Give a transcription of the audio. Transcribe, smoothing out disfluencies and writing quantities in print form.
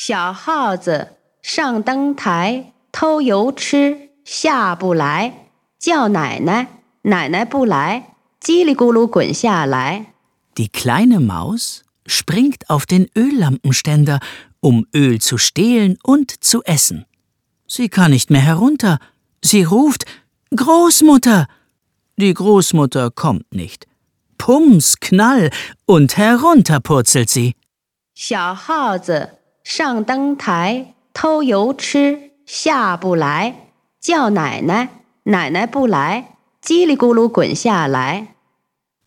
小耗子上灯台，偷油吃，下不来，叫奶奶，奶奶不来，叽里咕噜滚下来。 Die kleine Maus springt auf den Öllampenständer, um Öl zu stehlen und zu essen. Sie kann nicht mehr herunter. Sie ruft: Großmutter! Die Großmutter kommt nicht. Pums, Knall und herunter purzelt sie. 小耗子上灯台，偷油吃，下不来，叫奶奶，奶奶不来，叽里咕噜滚下来。